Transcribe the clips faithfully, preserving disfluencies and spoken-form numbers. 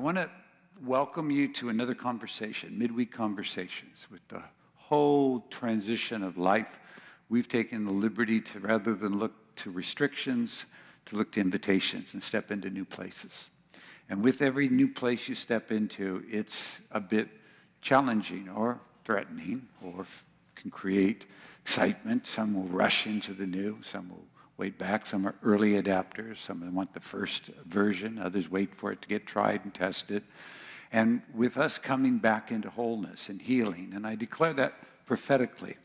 want to welcome you to another conversation, midweek conversations. With the whole transition of life, we've taken the liberty to, rather than look to restrictions, to look to invitations and step into new places. And with every new place you step into, it's a bit challenging or threatening, or can create excitement. Some will rush into the new, some will wait back. Some are early adapters. Some of them want the first version. Others wait for it to get tried and tested. And with us coming back into wholeness and healing, and I declare that prophetically,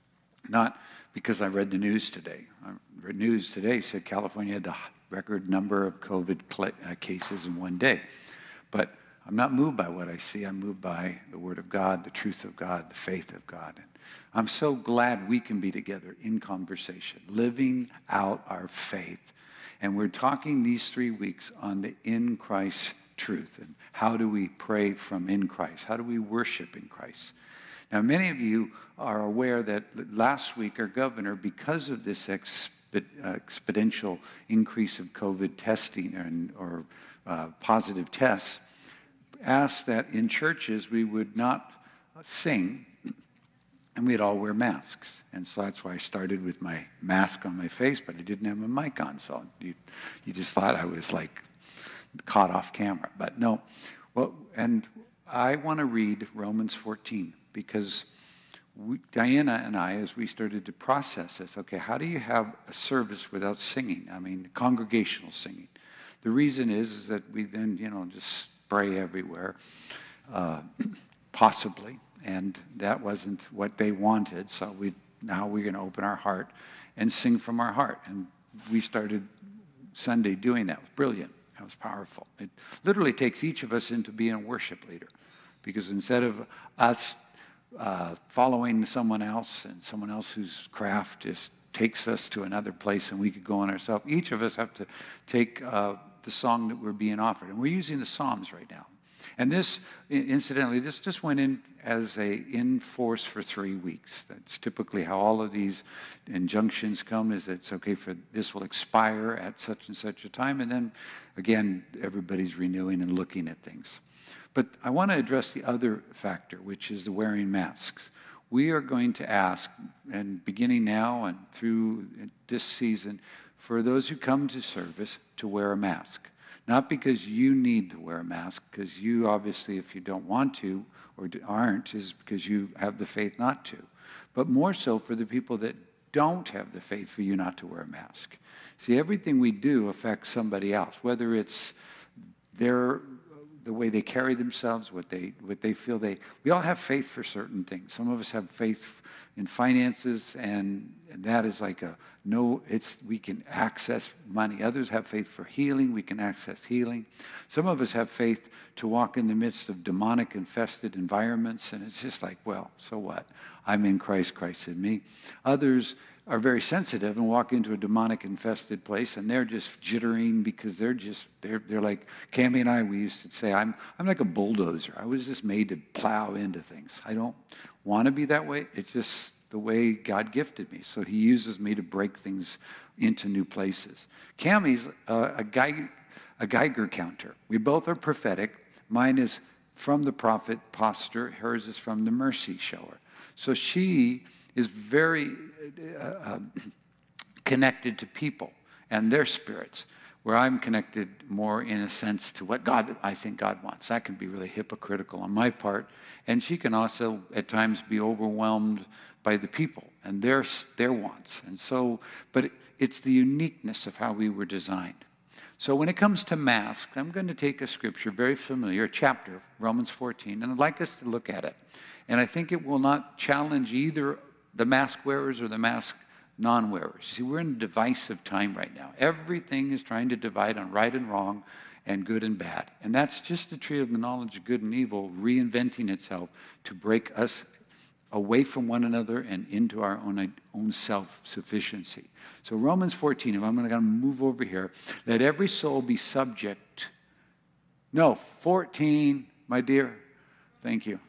not because I read the news today. I read news today said California had the record number of COVID cl- uh, cases in one day. But I'm not moved by what I see. I'm moved by the Word of God, the truth of God, the faith of God. And I'm so glad we can be together in conversation, living out our faith. And we're talking these three weeks on the in Christ truth. And how do we pray from in Christ? How do we worship in Christ? Now, many of you are aware that last week our governor, because of this exp- uh, exponential increase of COVID testing and, or uh, positive tests, asked that in churches we would not sing and we'd all wear masks. And so that's why I started with my mask on my face, but I didn't have a mic on. So you, you just thought I was like caught off camera. But no. Well, and I want to read Romans fourteen because we, Diana and I, as we started to process this, okay, how do you have a service without singing? I mean, congregational singing. The reason is, is that we then, you know, just spray everywhere, uh, possibly. And that wasn't what they wanted, so we now we're going to open our heart and sing from our heart. And we started Sunday doing that. It was brilliant. That was powerful. It literally takes each of us into being a worship leader, because instead of us uh, following someone else and someone else whose craft just takes us to another place and we could go on ourselves, each of us have to take uh, the song that we're being offered. And we're using the Psalms right now. And this, incidentally, this just went in as a in force for three weeks. That's typically how all of these injunctions come, is it's okay for this will expire at such and such a time. And then, again, everybody's renewing and looking at things. But I want to address the other factor, which is the wearing masks. We are going to ask, and beginning now and through this season, for those who come to service to wear a mask. Not because you need to wear a mask, because you obviously, if you don't want to or aren't, is because you have the faith not to. But more so for the people that don't have the faith for you not to wear a mask. See, everything we do affects somebody else, whether it's their the way they carry themselves, what they what they feel they. We all have faith for certain things. Some of us have faith in finances, and, and that is like a no. It's we can access money. Others have faith for healing. We can access healing. Some of us have faith to walk in the midst of demonic infested environments, and it's just like, well, so what? I'm in Christ, Christ in me. Others are very sensitive and walk into a demonic infested place and they're just jittering because they're just they're they're like Cammie and I, we used to say, I'm I'm like a bulldozer. I was just made to plow into things. I don't want to be that way. It's just the way God gifted me. So he uses me to break things into new places. Cammie's uh, a guy a Geiger counter. We both are prophetic. Mine is from the prophet posture. Hers is from the mercy shower. So she is very uh, uh, connected to people and their spirits, where I'm connected more in a sense to what God, I think God wants. That can be really hypocritical on my part. And she can also at times be overwhelmed by the people and their, their wants. And so, but it, it's the uniqueness of how we were designed. So when it comes to masks, I'm going to take a scripture very familiar, a chapter, Romans fourteen, and I'd like us to look at it. And I think it will not challenge either the mask wearers or the mask non-wearers. See, we're in a divisive time right now. Everything is trying to divide on right and wrong and good and bad. And that's just the tree of the knowledge of good and evil reinventing itself to break us away from one another and into our own, own self-sufficiency. So Romans fourteen, if I'm going to move over here, let every soul be subject. No, fourteen, my dear. Thank you.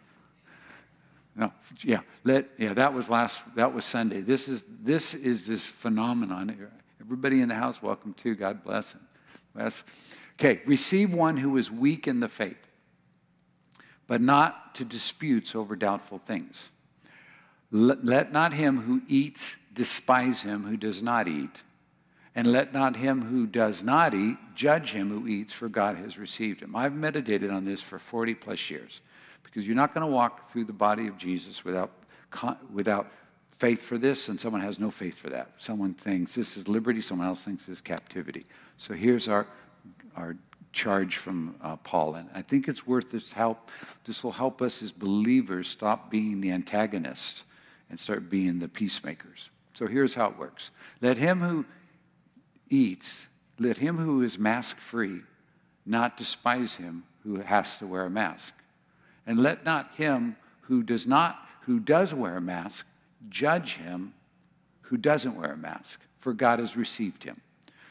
No, yeah, let yeah. That was last. That was Sunday. This is this is this phenomenon. Everybody in the house, welcome to. God bless them. Bless. Okay, receive one who is weak in the faith, but not to disputes over doubtful things. Let, let not him who eats despise him who does not eat, and let not him who does not eat judge him who eats, for God has received him. I've meditated on this for forty plus years, because you're not going to walk through the body of Jesus without, without faith for this, and someone has no faith for that. Someone thinks this is liberty, someone else thinks this is captivity. So here's our, our charge from uh, Paul, and I think it's worth this help. This will help us as believers stop being the antagonists and start being the peacemakers. So here's how it works. Let him who eats, let him who is mask-free not despise him who has to wear a mask. And let not him who does not, who does wear a mask, judge him who doesn't wear a mask, for God has received him.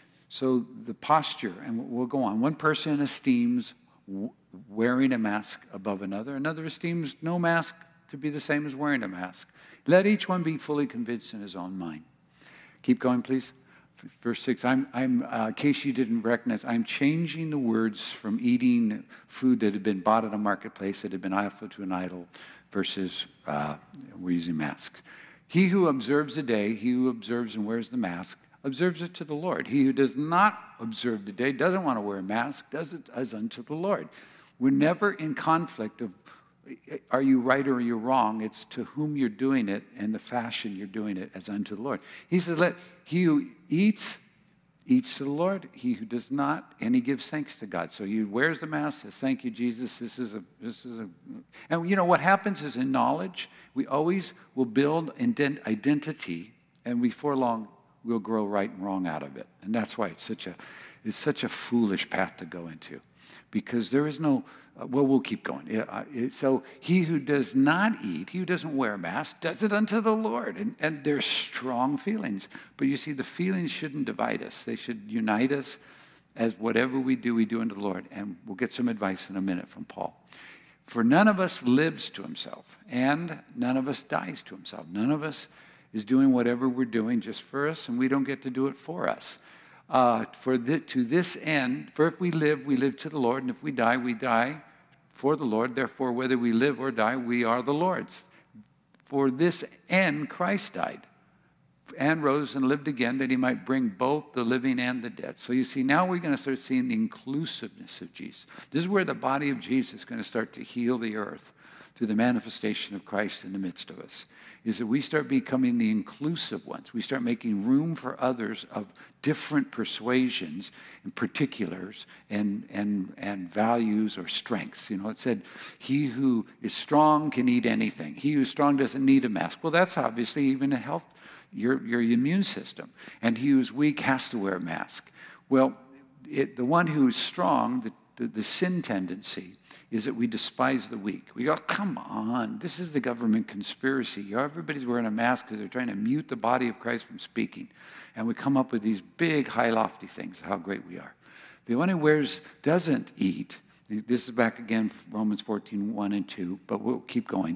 So the posture, and we'll go on. One person esteems wearing a mask above another. Another esteems no mask to be the same as wearing a mask. Let each one be fully convinced in his own mind. Keep going, please. Verse six, I'm, I'm, uh, in case you didn't recognize, I'm changing the words from eating food that had been bought at a marketplace, that had been offered to an idol, versus uh, we're using masks. He who observes the day, he who observes and wears the mask, observes it to the Lord. He who does not observe the day, doesn't want to wear a mask, does it as unto the Lord. We're never in conflict of, are you right or are you wrong? It's to whom you're doing it and the fashion you're doing it as unto the Lord. He says, let he who eats, eats to the Lord. He who does not, and he gives thanks to God. So he wears the mask, says, thank you, Jesus. This is a, this is a, and you know what happens is in knowledge, we always will build ident- identity, and before long, we'll grow right and wrong out of it. And that's why it's such a, it's such a foolish path to go into, because there is no, uh, well, we'll keep going. It, uh, it, so he who does not eat, he who doesn't wear a mask, does it unto the Lord. And, and there's strong feelings. But you see, the feelings shouldn't divide us. They should unite us, as whatever we do, we do unto the Lord. And we'll get some advice in a minute from Paul. For none of us lives to himself, and none of us dies to himself. None of us is doing whatever we're doing just for us, and we don't get to do it for us. Uh, for the, to this end, for if we live, we live to the Lord, and if we die, we die for the Lord. Therefore, whether we live or die, we are the Lord's. For this end, Christ died and rose and lived again, that he might bring both the living and the dead. So you see, now we're going to start seeing the inclusiveness of Jesus. This is where the body of Jesus is going to start to heal the earth through the manifestation of Christ in the midst of us, is that we start becoming the inclusive ones. We start making room for others of different persuasions and particulars and, and, and values or strengths. You know, it said, he who is strong can eat anything. He who is strong doesn't need a mask. Well, that's obviously even a health, your, your immune system. And he who is weak has to wear a mask. Well, it, the one who is strong, the, the, the sin tendency, is that we despise the weak. We go, come on, this is the government conspiracy. Everybody's wearing a mask because they're trying to mute the body of Christ from speaking. And we come up with these big, high, lofty things, how great we are. The one who wears, doesn't eat, this is back again, Romans fourteen, one and two, but we'll keep going,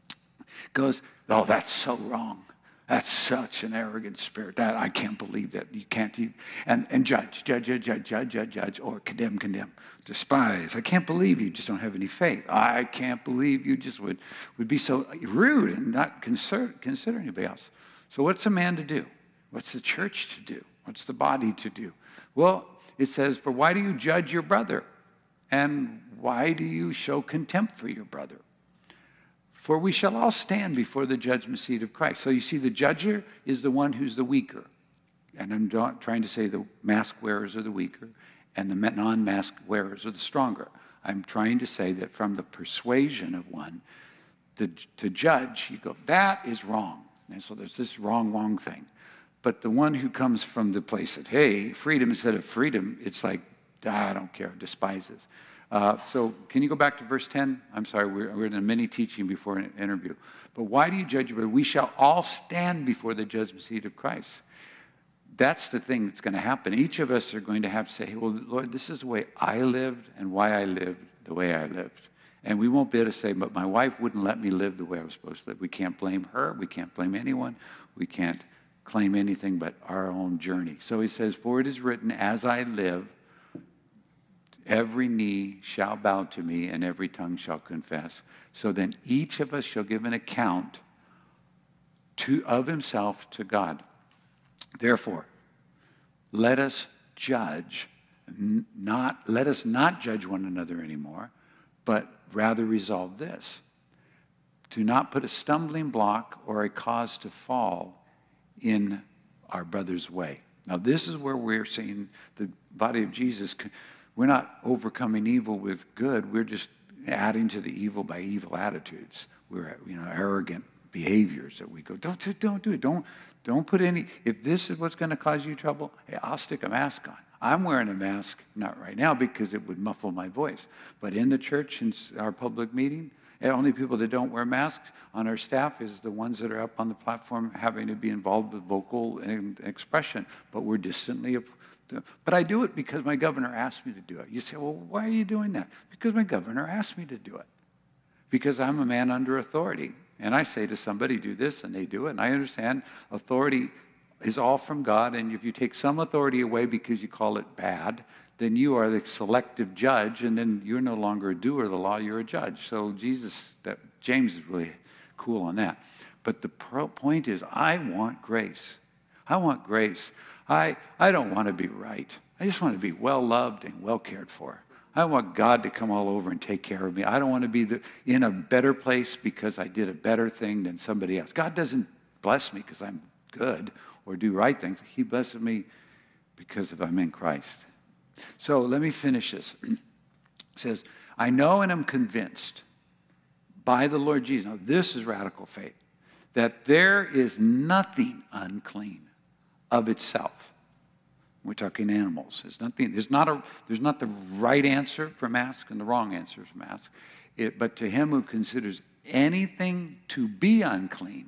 goes, oh, that's so wrong. That's such an arrogant spirit. That I can't believe that. You can't eat. And, and judge, judge, judge, judge, judge, judge, judge, or condemn, condemn. Despise. I can't believe you just don't have any faith. I can't believe you just would, would be so rude and not consider, consider anybody else. So what's a man to do? What's the church to do? What's the body to do? Well, it says, for why do you judge your brother? And why do you show contempt for your brother? For we shall all stand before the judgment seat of Christ. So you see, the judger is the one who's the weaker. And I'm not trying to say the mask wearers are the weaker and the non-mask wearers are the stronger. I'm trying to say that from the persuasion of one, the, to judge, you go, that is wrong. And so there's this wrong, wrong thing. But the one who comes from the place that, hey, freedom instead of freedom, it's like, ah, I don't care, despises. Uh, so can you go back to verse ten? I'm sorry, we're, we're in a mini teaching before an interview. But why do you judge your brother? We shall all stand before the judgment seat of Christ. That's the thing that's going to happen. Each of us are going to have to say, well, Lord, this is the way I lived and why I lived the way I lived. And we won't be able to say, but my wife wouldn't let me live the way I was supposed to live. We can't blame her. We can't blame anyone. We can't claim anything but our own journey. So he says, for it is written, as I live, Every knee shall bow to me, and every tongue shall confess. So then each of us shall give an account to, of himself to God. Therefore, let us judge, not, let us not judge one another anymore, but rather resolve this: to not put a stumbling block or a cause to fall in our brother's way. Now, this is where we're seeing the body of Jesus. We're not overcoming evil with good. We're just adding to the evil by evil attitudes. We're, you know, arrogant behaviors that we go, don't, don't do it. Don't, don't put any, if this is what's going to cause you trouble, hey, I'll stick a mask on. I'm wearing a mask, not right now because it would muffle my voice. But in the church, in our public meeting, the only people that don't wear masks on our staff is the ones that are up on the platform having to be involved with vocal expression. But we're distantly, but I do it because my governor asked me to do it. You say, well, why are you doing that? Because my governor asked me to do it. Because I'm a man under authority. And I say to somebody, do this, and they do it. And I understand authority is all from God. And if you take some authority away because you call it bad, then you are the selective judge, and then you're no longer a doer of the law, you're a judge. So Jesus, that James is really cool on that. But the pro- point is, I want grace. I want grace. I, I don't want to be right. I just want to be well-loved and well-cared for. I want God to come all over and take care of me. I don't want to be the, in a better place because I did a better thing than somebody else. God doesn't bless me because I'm good or do right things. He blesses me because of I'm in Christ. So let me finish this. It says, I know and am convinced by the Lord Jesus. Now, this is radical faith. That there is nothing unclean of itself. We're talking animals. There's nothing. There's not a. There's not the right answer for mask and the wrong answer for mask. It, but to him who considers anything to be unclean,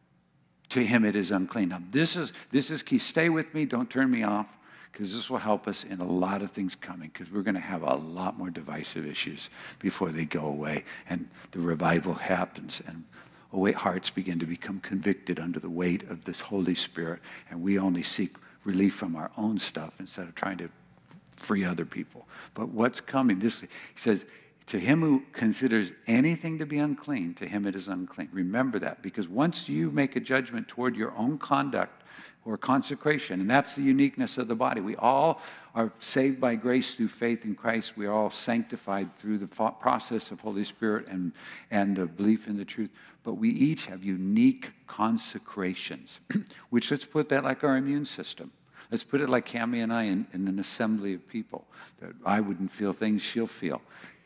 to him it is unclean. Now this is this is key. Stay with me. Don't turn me off, because this will help us in a lot of things coming. Because we're going to have a lot more divisive issues before they go away, and the revival happens, and awake hearts begin to become convicted under the weight of this Holy Spirit, and we only seek relief from our own stuff instead of trying to free other people. But what's coming, this, he says, to him who considers anything to be unclean, to him it is unclean. Remember that, because once you make a judgment toward your own conduct or consecration, and that's the uniqueness of the body. We all are saved by grace through faith in Christ. We are all sanctified through the process of Holy Spirit and, and the belief in the truth. But we each have unique consecrations, which, let's put that like our immune system. Let's put it like Cammie and I in, in an assembly of people. That I wouldn't feel things she'll feel.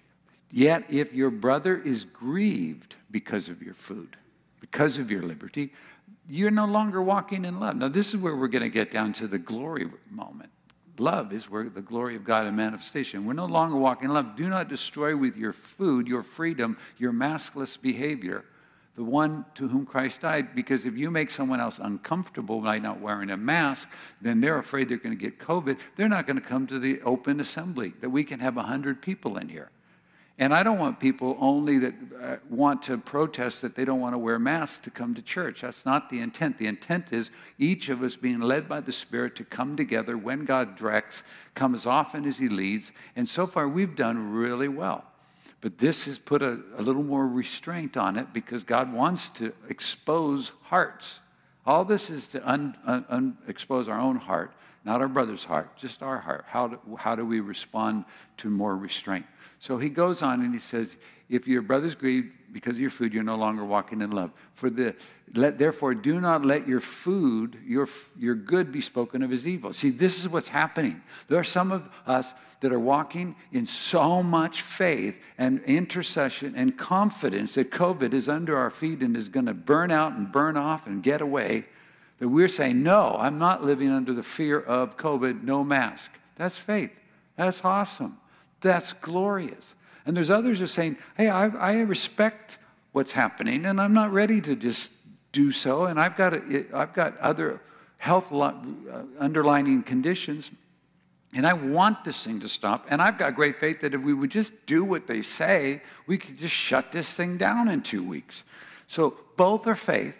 Yet if your brother is grieved because of your food, because of your liberty, you're no longer walking in love. Now, this is where we're going to get down to the glory moment. Love is where the glory of God is manifestation. We're no longer walking in love. Do not destroy with your food, your freedom, your maskless behavior, the one to whom Christ died, because if you make someone else uncomfortable by not wearing a mask, then they're afraid they're going to get COVID. They're not going to come to the open assembly, that we can have one hundred people in here. And I don't want people only that uh, want to protest that they don't want to wear masks to come to church. That's not the intent. The intent is each of us being led by the Spirit to come together when God directs, come as often as he leads. And so far, we've done really well. But this has put a, a little more restraint on it, because God wants to expose hearts. All this is to un, un, un, expose our own heart, not our brother's heart, just our heart. How do, how do we respond to more restraint? So he goes on and he says, if your brother's grieved because of your food, you're no longer walking in love. For the let therefore do not let your food, your your good be spoken of as evil. See, this is what's happening. There are some of us that are walking in so much faith and intercession and confidence that COVID is under our feet and is going to burn out and burn off and get away, that we're saying, no, I'm not living under the fear of COVID, no mask. That's faith. That's awesome. That's glorious. And there's others who are saying, hey, I, I respect what's happening, and I'm not ready to just do so, and I've got, a, I've got other health underlining conditions, and I want this thing to stop, and I've got great faith that if we would just do what they say, we could just shut this thing down in two weeks. So both are faith,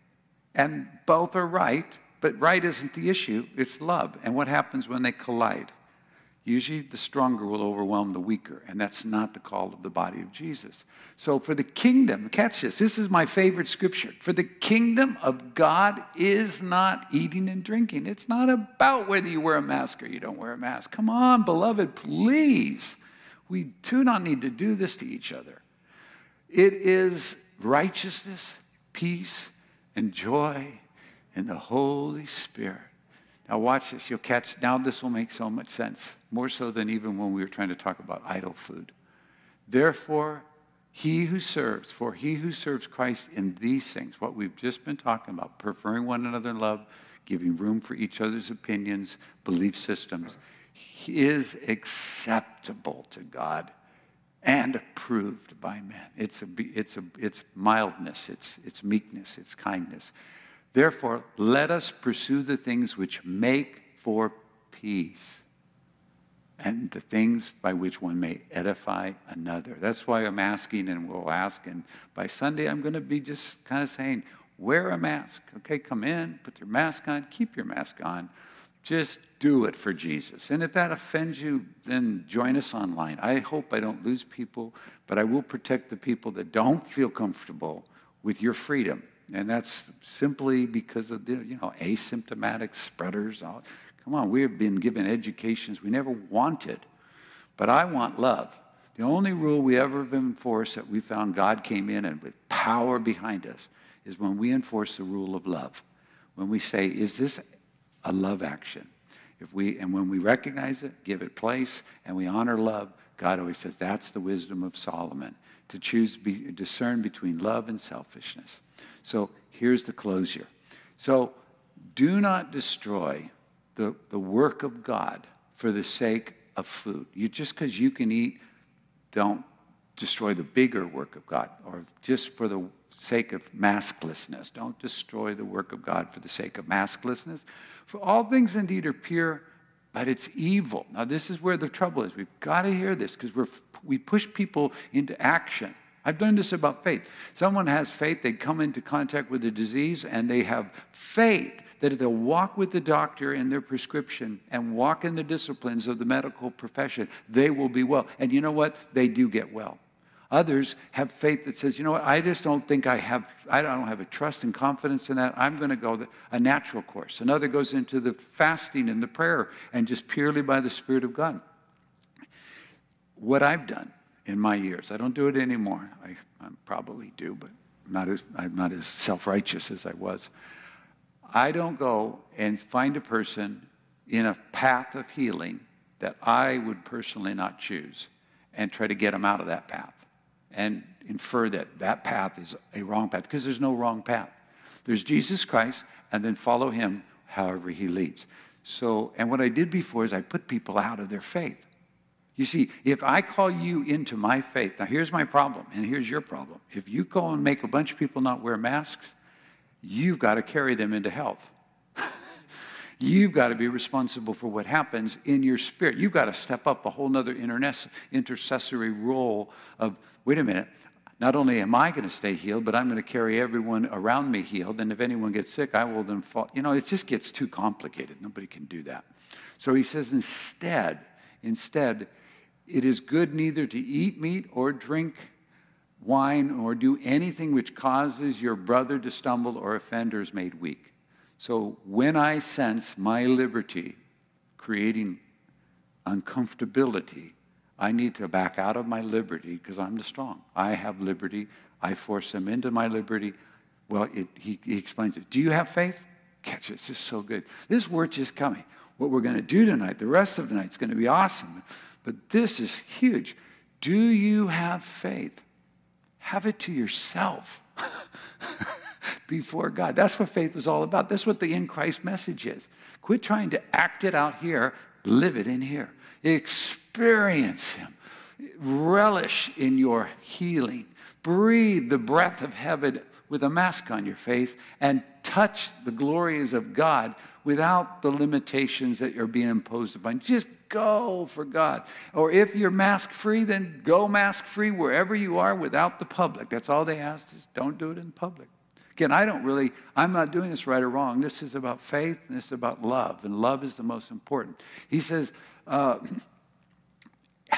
and both are right, but right isn't the issue, it's love. And what happens when they collide? Usually the stronger will overwhelm the weaker, and that's not the call of the body of Jesus. So for the kingdom, catch this, this is my favorite scripture. For the kingdom of God is not eating and drinking. It's not about whether you wear a mask or you don't wear a mask. Come on, beloved, please. We do not need to do this to each other. It is righteousness, peace, and joy in the Holy Spirit. Now watch this. You'll catch, now this will make so much sense, more so than even when we were trying to talk about idol food. Therefore, he who serves, for he who serves Christ in these things, what we've just been talking about, preferring one another in love, giving room for each other's opinions, belief systems, is acceptable to God and approved by men. It's a, it's a, it's mildness, it's, it's meekness, it's kindness. Therefore, let us pursue the things which make for peace and the things by which one may edify another. That's why I'm asking and we'll ask. And by Sunday, I'm going to be just kind of saying, wear a mask. Okay, come in, put your mask on, keep your mask on. Just do it for Jesus. And if that offends you, then join us online. I hope I don't lose people, but I will protect the people that don't feel comfortable with your freedom. And that's simply because of the, you know, asymptomatic spreaders. Come on, we have been given educations we never wanted. But I want love. The only rule we ever have enforced that we found God came in and with power behind us is when we enforce the rule of love. When we say, is this a love action? If we, and when we recognize it, give it place, and we honor love, God always says that's the wisdom of Solomon, to choose, be, discern between love and selfishness. So here's the closure. So do not destroy the, the work of God for the sake of food. You, just because you can eat, don't destroy the bigger work of God, or just for the sake of masklessness. Don't destroy the work of God for the sake of masklessness. For all things indeed are pure, but it's evil. Now this is where the trouble is. We've got to hear this because we're we push people into action. I've done this about faith. Someone has faith, they come into contact with a disease, and they have faith that if they'll walk with the doctor in their prescription and walk in the disciplines of the medical profession, they will be well. And you know what? They do get well. Others have faith that says, you know what, I just don't think I have, I don't have a trust and confidence in that. I'm going to go the, a natural course. Another goes into the fasting and the prayer and just purely by the Spirit of God. What I've done in my years, I don't do it anymore. I, I probably do, but I'm not as, I'm not as self-righteous as I was. I don't go and find a person in a path of healing that I would personally not choose and try to get them out of that path and infer that that path is a wrong path, because there's no wrong path. There's Jesus Christ, and then follow him however he leads. So, and what I did before is I put people out of their faith. You see, if I call you into my faith, now here's my problem, and here's your problem. If you go and make a bunch of people not wear masks, you've got to carry them into health. You've got to be responsible for what happens in your spirit. You've got to step up a whole nother intercessory role of, wait a minute, not only am I going to stay healed, but I'm going to carry everyone around me healed, and if anyone gets sick, I will then fall. You know, it just gets too complicated. Nobody can do that. So he says instead, instead, it is good neither to eat meat or drink wine or do anything which causes your brother to stumble or offend or is made weak. So when I sense my liberty creating uncomfortability, I need to back out of my liberty because I'm the strong. I have liberty. I force them into my liberty. Well, it, he, he explains it. Do you have faith? Catch it. It's just so good. This word is coming. What we're going to do tonight, the rest of the night, is going to be awesome. But this is huge. Do you have faith? Have it to yourself before God. That's what faith was all about. That's what the in Christ message is. Quit trying to act it out here. Live it in here. Experience him. Relish in your healing. Breathe the breath of heaven with a mask on your face and touch the glories of God without the limitations that are being imposed upon you. Just go for God. Or if you're mask-free, then go mask-free wherever you are without the public. That's all they ask is don't do it in public. Again, I don't really, I'm not doing this right or wrong. This is about faith and this is about love, and love is the most important. He says, uh,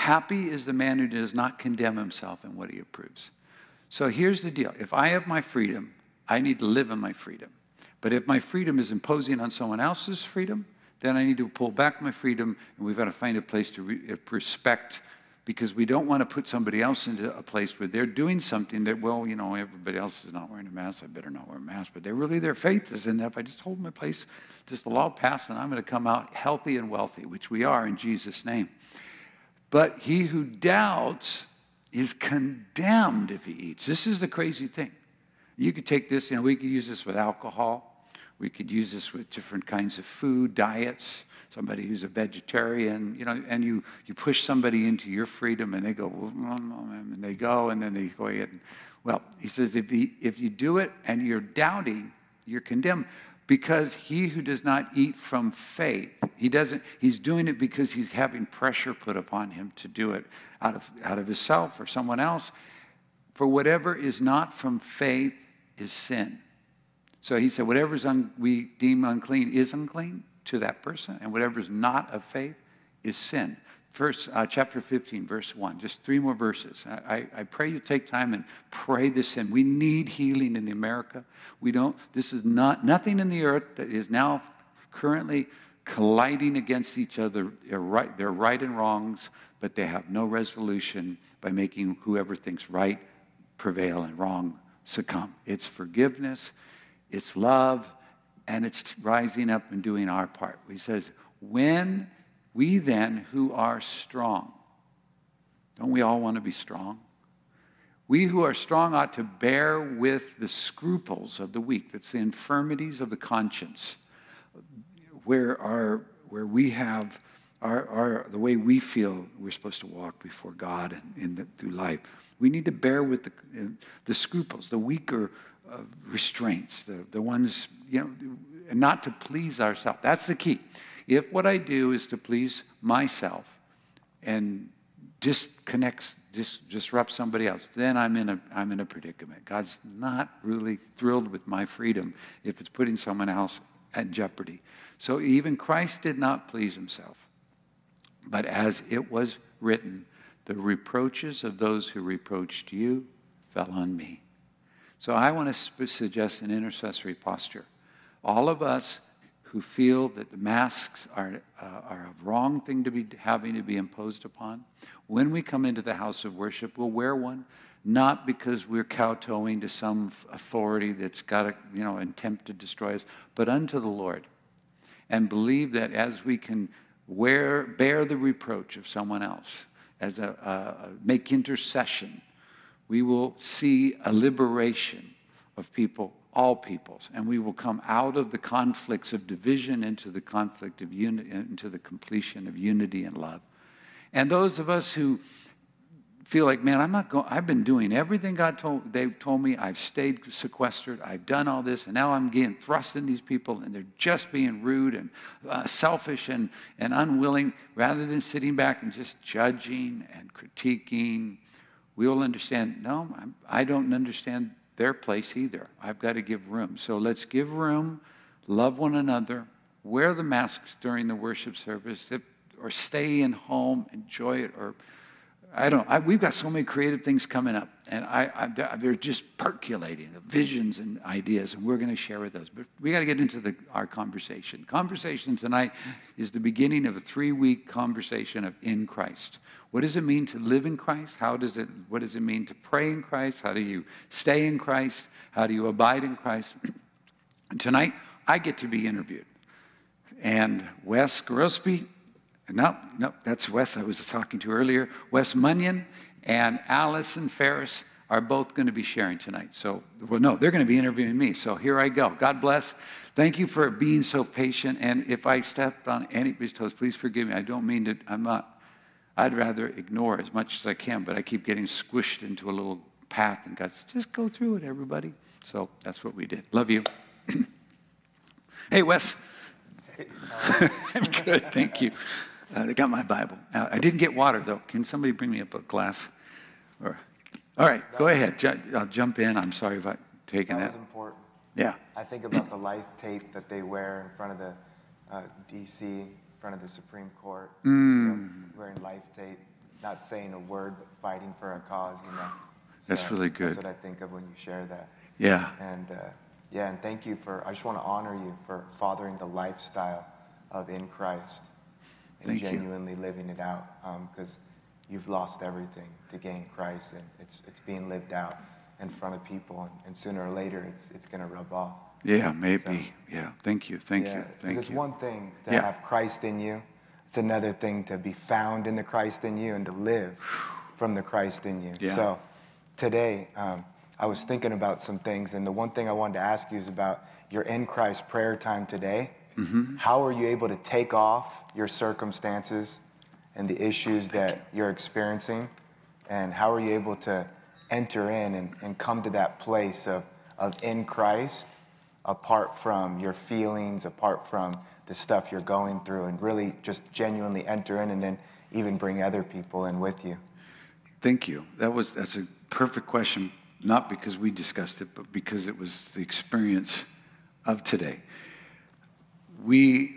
Happy is the man who does not condemn himself in what he approves. So here's the deal. If I have my freedom, I need to live in my freedom. But if my freedom is imposing on someone else's freedom, then I need to pull back my freedom, and we've got to find a place to re- respect, because we don't want to put somebody else into a place where they're doing something that, well, you know, everybody else is not wearing a mask, I better not wear a mask. But they're really, their faith is in that. If I just hold my place, just the law passed, and I'm going to come out healthy and wealthy, which we are in Jesus' name. But he who doubts is condemned if he eats. This is the crazy thing. You could take this, you know, we could use this with alcohol. We could use this with different kinds of food, diets. Somebody who's a vegetarian, you know, and you, you push somebody into your freedom, and they go, well, no, no, and they go, and then they go ahead. And, well, he says, if, the, if you do it and you're doubting, you're condemned. Because he who does not eat from faith, he doesn't, he's doing it because he's having pressure put upon him to do it out of, out of himself or someone else. For whatever is not from faith is sin. So he said, whatever is un, we deem unclean is unclean to that person, and whatever is not of faith is sin. First, uh, chapter fifteen, verse one, just three more verses. I, I, I pray you take time and pray this in. We need healing in America. We don't, this is not, nothing in the earth that is now currently colliding against each other. They're right, they're right and wrongs, but they have no resolution by making whoever thinks right prevail and wrong succumb. It's forgiveness, it's love, and it's rising up and doing our part. He says, when we then who are strong, don't we all want to be strong? We who are strong ought to bear with the scruples of the weak. That's the infirmities of the conscience, where our, where we have our, our the way we feel we're supposed to walk before God and in the, through life. We need to bear with the, the scruples, the weaker uh, restraints, the, the ones, you know, and not to please ourselves. That's the key. If what I do is to please myself and disconnects, dis, disrupt somebody else, then I'm in a I'm in a predicament. God's not really thrilled with my freedom if it's putting someone else at jeopardy. So even Christ did not please himself. But as it was written, the reproaches of those who reproached you fell on me. So I want to suggest an intercessory posture. All of us who feel that the masks are, uh, are a wrong thing to be having to be imposed upon, when we come into the house of worship, we'll wear one, not because we're kowtowing to some authority that's got a, you know, attempt to destroy us, but unto the Lord. And believe that as we can wear, bear the reproach of someone else, as a, uh, make intercession, we will see a liberation of people, all peoples, and we will come out of the conflicts of division into the conflict of unity, into the completion of unity and love. And those of us who feel like, man, I'm not going, I've been doing everything God told, they told me, I've stayed sequestered, I've done all this, and now I'm getting thrust in these people, and they're just being rude and uh, selfish and, and unwilling, rather than sitting back and just judging and critiquing. We will understand, no, I'm, I don't understand their place either. I've got to give room. So let's give room, love one another, wear the masks during the worship service, if, or stay in home, enjoy it, or I don't know. I, we've got so many creative things coming up, and I, I, they're, they're just percolating, the visions and ideas, and we're going to share with those. But we got to get into the, our conversation. Conversation tonight is the beginning of a three-week conversation of in Christ. What does it mean to live in Christ? How does it? What does it mean to pray in Christ? How do you stay in Christ? How do you abide in Christ? And tonight, I get to be interviewed. And Wes Grosby, no, no, that's Wes I was talking to earlier. Wes Munyon and Allison Ferris are both going to be sharing tonight. So, well, no, they're going to be interviewing me. So here I go. God bless. Thank you for being so patient. And if I stepped on anybody's toes, please forgive me. I don't mean to, I'm not. I'd rather ignore as much as I can, but I keep getting squished into a little path, and God says, just go through it, everybody. So that's what we did. Love you. Hey, Wes. I'm good, thank you. Uh, I got my Bible. Uh, I didn't get water, though. Can somebody bring me up a glass? Or, all right, go ahead. Ju- I'll jump in. I'm sorry about taking that. That was important. Yeah. I think about the life tape that they wear in front of the uh, D C, in front of the Supreme Court, mm. you know, wearing life tape. not saying a word, but fighting for a cause, you know. That's So really good. That's what I think of when you share that. Yeah. And uh, yeah, and thank you for, I just want to honor you for fathering the lifestyle of in Christ and Thank you. genuinely living it out, because you've lost everything to gain Christ, and it's it's being lived out in front of people, and, and sooner or later it's it's going to rub off. Yeah, maybe. So, yeah. Thank you. Thank yeah, you. 'cause Thank it's you. one thing to Yeah. have Christ in you. It's another thing to be found in the Christ in you and to live from the Christ in you. Yeah. So today, um, I was thinking about some things, and the one thing I wanted to ask you is about your in Christ prayer time today. Mm-hmm. How are you able to take off your circumstances and the issues that you. you're experiencing? And how are you able to enter in and, and come to that place of, of in Christ, apart from your feelings, apart from the stuff you're going through, and really just genuinely enter in and then even bring other people in with you? Thank you. That was that's a perfect question, not because we discussed it, but because it was the experience of today. We,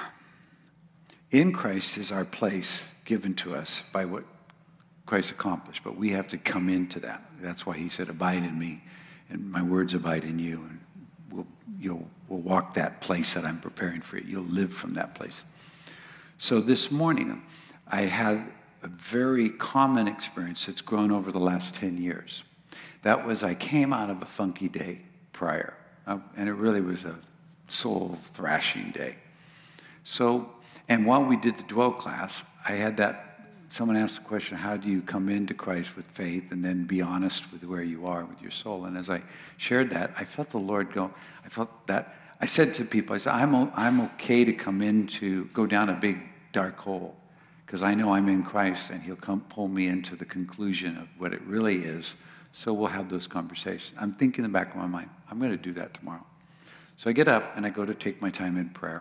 in Christ is our place given to us by what Christ accomplished, but we have to come into that. That's why he said, abide in me, and my words abide in you, and we'll, you'll, we'll walk that place that I'm preparing for you. You'll live from that place. So this morning, I had a very common experience that's grown over the last ten years. That was I came out of a funky day prior, uh, and it really was a soul thrashing day. So, and while we did the dwell class, I had that, someone asked the question, how do you come into Christ with faith and then be honest with where you are with your soul? And as I shared that, I felt the Lord go, I felt that, I said to people, I said, I'm, o- I'm okay to come into, go down a big dark hole, because I know I'm in Christ and he'll come pull me into the conclusion of what it really is. So we'll have those conversations. I'm thinking in the back of my mind, I'm going to do that tomorrow. So I get up and I go to take my time in prayer.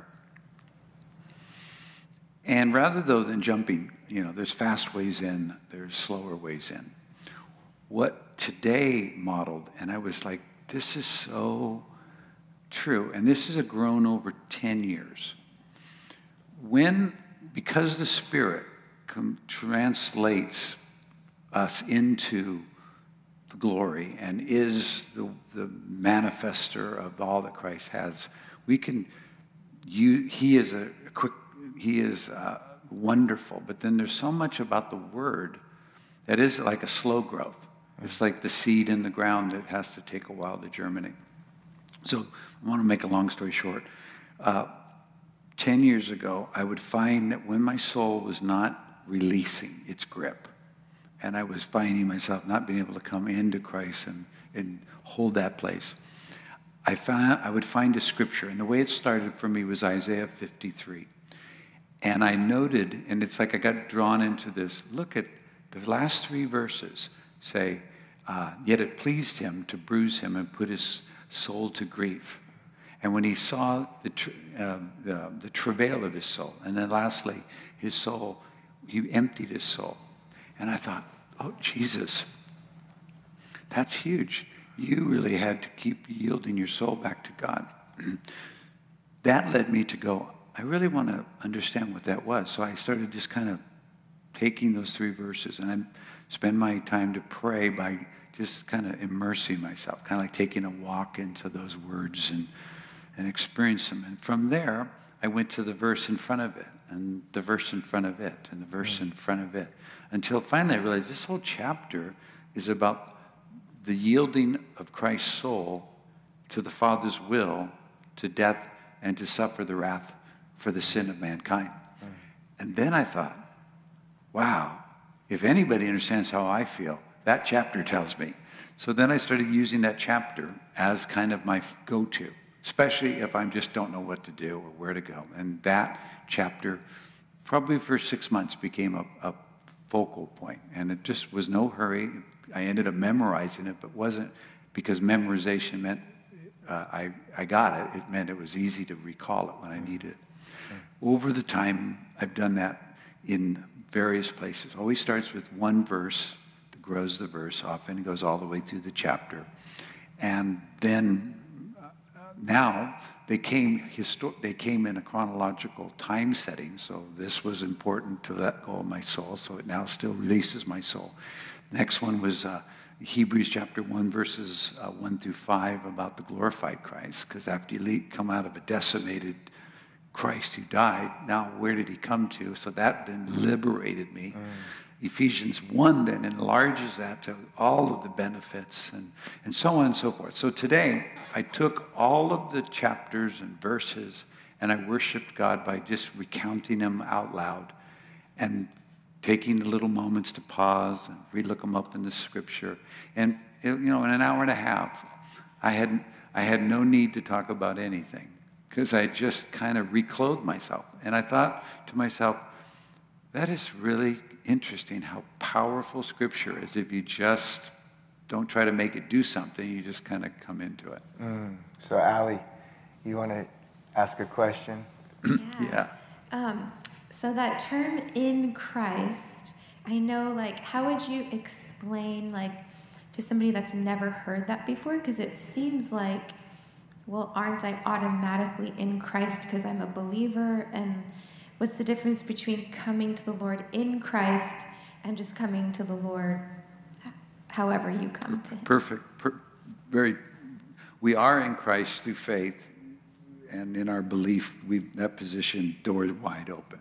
And rather though than jumping, you know, there's fast ways in, there's slower ways in. What today modeled, and I was like, this is so true. And this has grown over ten years. When, because the Spirit com- translates us into the glory and is the, the manifester of all that Christ has, we can, you, he is a, a quick, he is uh, wonderful, but then there's so much about the word that is like a slow growth. It's like the seed in the ground that has to take a while to germinate. So I want to make a long story short. Uh, ten years ago, I would find that when my soul was not releasing its grip, and I was finding myself not being able to come into Christ and, and hold that place, I found I would find a scripture, and the way it started for me was Isaiah fifty-three. And I noted, and it's like I got drawn into this, look at the last three verses say, uh, yet it pleased him to bruise him and put his soul to grief. And when he saw the, tr- uh, the, the travail of his soul, and then lastly, his soul, he emptied his soul. And I thought, oh, Jesus, that's huge. You really had to keep yielding your soul back to God. That led me to go, I really want to understand what that was. So I started just kind of taking those three verses, and I spend my time to pray by just kind of immersing myself, kind of like taking a walk into those words and, and experience them. And from there, I went to the verse in front of it, and the verse in front of it, and the verse in front of it, until finally I realized this whole chapter is about the yielding of Christ's soul to the Father's will, to death, and to suffer the wrath for the sin of mankind. Mm. And then I thought, wow, if anybody understands how I feel, that chapter tells me. So then I started using that chapter as kind of my go-to, especially if I just don't know what to do or where to go. And that chapter, probably for six months, became a, a focal point. And it just was no hurry. I ended up memorizing it, but wasn't because memorization meant uh, I, I got it. It meant it was easy to recall it when I needed it. Over the time, I've done that in various places. Always starts with one verse, that grows the verse, often it goes all the way through the chapter. And then uh, now they came histo- they came in a chronological time setting, so this was important to let go of my soul, so it now still releases my soul. Next one was uh, Hebrews chapter one, verses uh, one through five about the glorified Christ, because after you leave, come out of a decimated Christ who died, now where did he come to? So that then liberated me. Mm. Ephesians one then enlarges that to all of the benefits and, and so on and so forth. So today, I took all of the chapters and verses and I worshiped God by just recounting them out loud and taking the little moments to pause and re-look them up in the scripture. And, you know, in an hour and a half, I had, I had no need to talk about anything because I just kind of reclothed myself. And I thought to myself, that is really interesting how powerful scripture is if you just don't try to make it do something, you just kind of come into it. Mm. So, Allie, you want to ask a question? Yeah. Yeah. Um, so that term "in Christ," I know, like, how would you explain, like, to somebody that's never heard that before? Because it seems like, well, aren't I automatically in Christ because I'm a believer? And what's the difference between coming to the Lord in Christ and just coming to the Lord however you come to him? Perfect. Per- very. We are in Christ through faith, and in our belief, we that position, door wide open.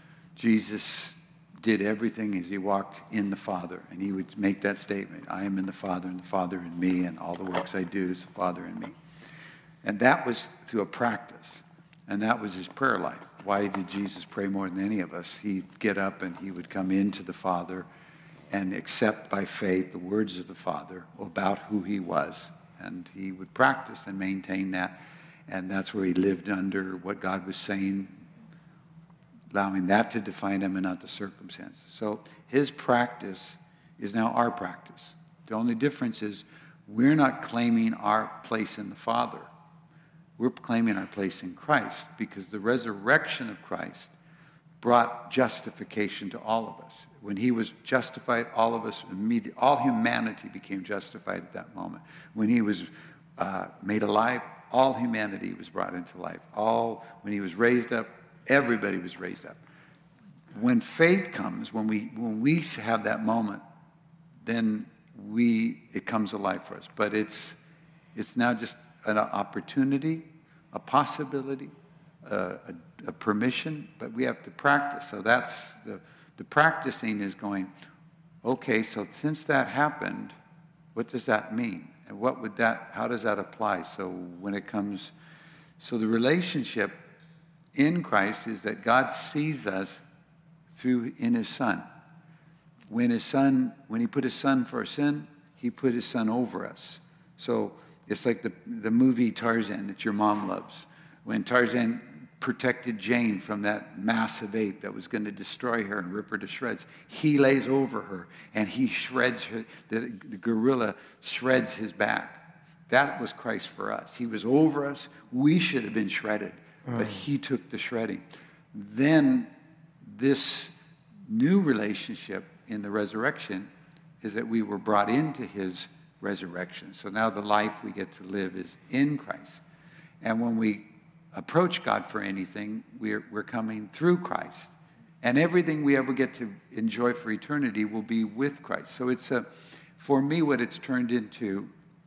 Jesus did everything as he walked in the Father, and he would make that statement, I am in the Father, and the Father in me, and all the works I do is the Father in me. And that was through a practice, and that was his prayer life. Why did Jesus pray more than any of us? He'd get up and he would come into the Father and accept by faith the words of the Father about who he was. And he would practice and maintain that. And that's where he lived under what God was saying, allowing that to define him and not the circumstances. So his practice is now our practice. The only difference is we're not claiming our place in the Father. We're claiming our place in Christ because the resurrection of Christ brought justification to all of us. When he was justified, all of us, immediately, all humanity became justified at that moment. When he was uh, made alive, all humanity was brought into life. All, when he was raised up, everybody was raised up. When faith comes, when we when we have that moment, then we it comes alive for us. But it's it's now just an opportunity, a possibility, a, a, a permission, but we have to practice. So that's the the practicing is going, okay, so since that happened, what does that mean? And what would that, how does that apply? So when it comes, so the relationship in Christ is that God sees us through in his Son. When his Son, when he put his Son for our sin, he put his Son over us. So it's like the, the movie Tarzan that your mom loves. When Tarzan protected Jane from that massive ape that was going to destroy her and rip her to shreds, he lays over her and he shreds her. The, the gorilla shreds his back. That was Christ for us. He was over us. We should have been shredded, mm. but he took the shredding. Then this new relationship in the resurrection is that we were brought into his resurrection. So now the life we get to live is in Christ. And when we approach God for anything, we're, we're coming through Christ. And everything we ever get to enjoy for eternity will be with Christ. So it's a, for me, what it's turned into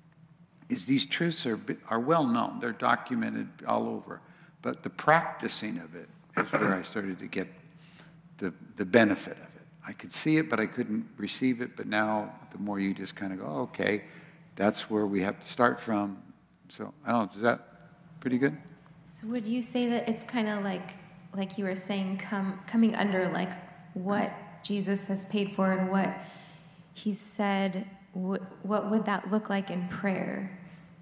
is these truths are, are well known. They're documented all over. But the practicing of it is where I started to get the, the benefit of it. I could see it, but I couldn't receive it. But now, the more you just kind of go, oh, okay, that's where we have to start from. So, I don't know, is that pretty good? So would you say that it's kind of like, like you were saying, come, coming under like what Jesus has paid for and what he said, wh- what would that look like in prayer?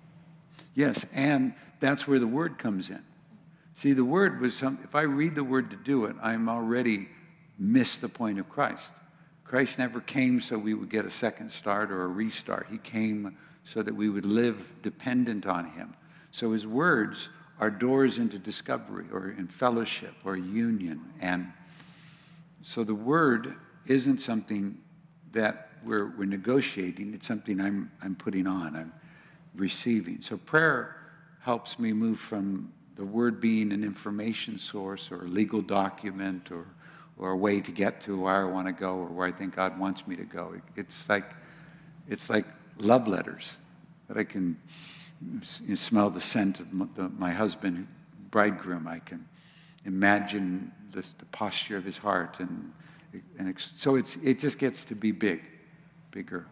Yes, and that's where the word comes in. See, the word was some, if I read the word to do it, I'm already missed the point of Christ. Christ never came so we would get a second start or a restart. He came so that we would live dependent on him. So his words are doors into discovery or in fellowship or union. And so the word isn't something that we're, we're negotiating. It's something I'm, I'm putting on, I'm receiving. So prayer helps me move from the Word being an information source or a legal document or, or a way to get to where I want to go or where I think God wants me to go. It, it's like it's like love letters that I can s- smell the scent of m- the, my husband, bridegroom. I can imagine this, the posture of his heart, and and ex- so it's it just gets to be big, bigger.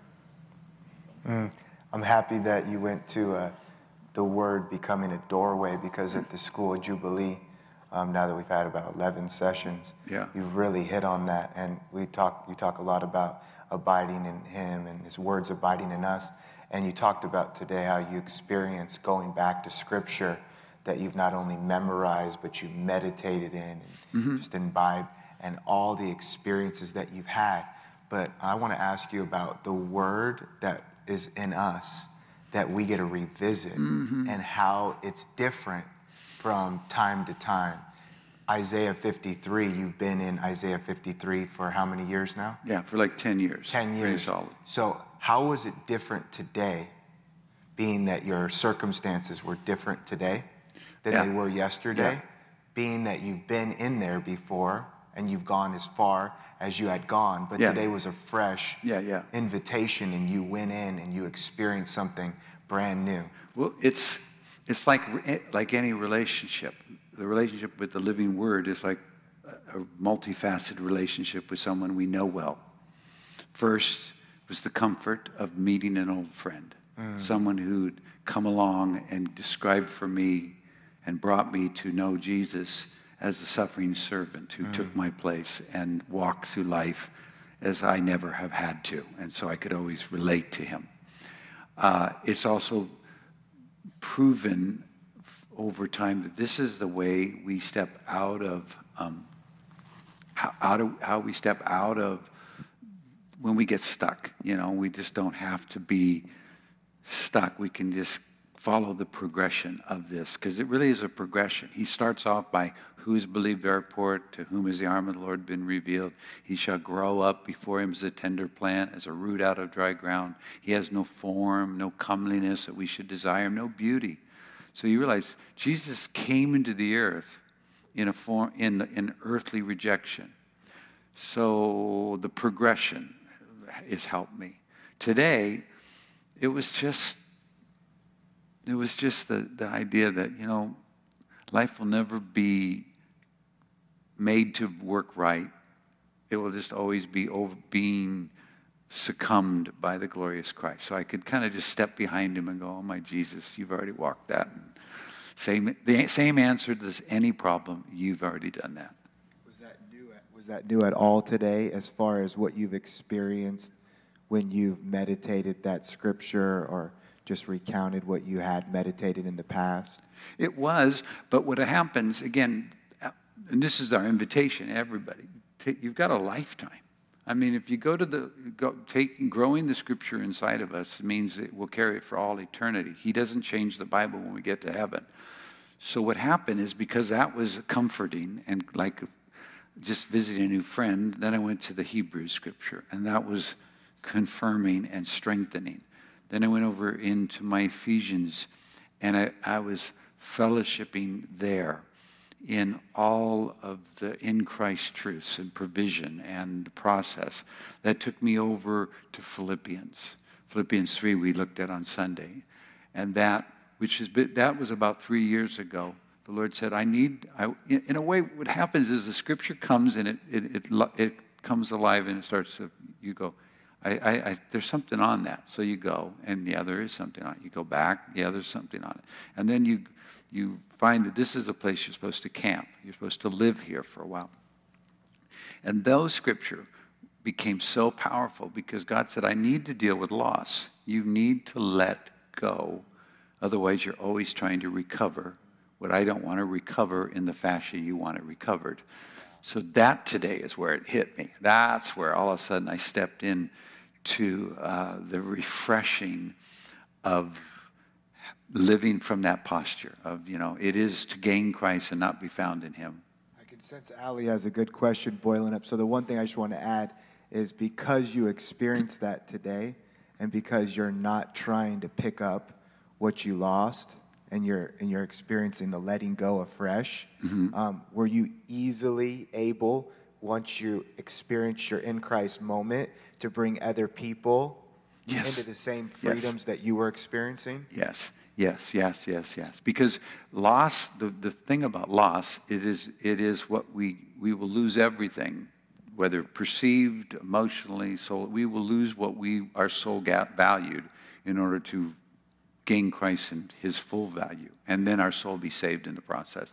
Mm. I'm happy that you went to uh, the Word becoming a doorway, because at the School of Jubilee, um, now that we've had about eleven sessions, Yeah. you've really hit on that. And we talk, you talk a lot about abiding in Him and His words abiding in us. And you talked about today how you experience going back to Scripture that you've not only memorized, but you meditated in and Mm-hmm. just imbibed, and all the experiences that you've had. But I want to ask you about the Word that is in us that we get to revisit, Mm-hmm. and how it's different from time to time. Isaiah fifty-three, you've been in Isaiah fifty-three for how many years now? Yeah, for like ten years. ten Pretty years. solid. So how is it different today, being that your circumstances were different today than Yeah. they were yesterday? Yeah. Being that you've been in there before and you've gone as far as you had gone, but Yeah. today was a fresh Yeah, yeah. invitation, and you went in and you experienced something brand new. Well, it's it's like like any relationship. The relationship with the living Word is like a multifaceted relationship with someone we know well. First was the comfort of meeting an old friend, someone who'd come along and described for me and brought me to know Jesus as a suffering servant who took my place and walked through life as I never have had to, and so I could always relate to him. Uh, it's also proven over time that this is the way we step out of um, how, out of how we step out of when we get stuck. You know, we just don't have to be stuck. We can just follow the progression of this, because it really is a progression. He starts off by, who has believed our report, to whom has the arm of the Lord been revealed. He shall grow up before him as a tender plant, as a root out of dry ground. He has no form, no comeliness that we should desire him, no beauty. So you realize Jesus came into the earth in a form in in earthly rejection. So the progression has helped me. Today, it was just it was just the, the idea that, you know, life will never be made to work right. It will just always be over being succumbed by the glorious Christ. So I could kind of just step behind him and go, oh, my Jesus, you've already walked that. And same, the same answer to this, any problem, you've already done that. Was that new at, was that new at all today, as far as what you've experienced when you've meditated that scripture, or just recounted what you had meditated in the past? It was, but what happens, again, and this is our invitation to everybody, you've got a lifetime. I mean, if you go to the, go, taking, growing the scripture inside of us means it will carry it for all eternity. He doesn't change the Bible when we get to heaven. So what happened is, because that was comforting and like just visiting a new friend, then I went to the Hebrew scripture, and that was confirming and strengthening. Then I went over into my Ephesians, and I, I was fellowshipping there in all of the in Christ truths and provision and the process. That took me over to Philippians. Philippians three we looked at on Sunday. And that, which is, that was about three years ago. The Lord said, I need, I, in a way, what happens is the scripture comes and it, it, it, it comes alive, and it starts to, you go, I, I, I, there's something on that. So you go, and yeah, there is something on it. You go back, yeah, there's something on it. And then you you find that this is a place you're supposed to camp. You're supposed to live here for a while. And those scripture became so powerful because God said, I need to deal with loss. You need to let go. Otherwise, you're always trying to recover what I don't want to recover in the fashion you want it recovered. So that today is where it hit me. That's where all of a sudden I stepped in to uh, the refreshing of living from that posture of, you know, it is to gain Christ and not be found in him. I can sense Ali has a good question boiling up. So the one thing I just want to add is, because you experienced that today, and because you're not trying to pick up what you lost and you're and you're experiencing the letting go afresh, Mm-hmm. um, were you easily able, once you experience your in Christ moment, to bring other people Yes. into the same Yes. freedoms that you were experiencing? Yes, yes, yes, yes, yes. Because loss, the, the thing about loss, it is it is what we we will lose everything, whether perceived, emotionally, so we will lose what we our soul got valued in order to gain Christ and his full value, and then our soul be saved in the process.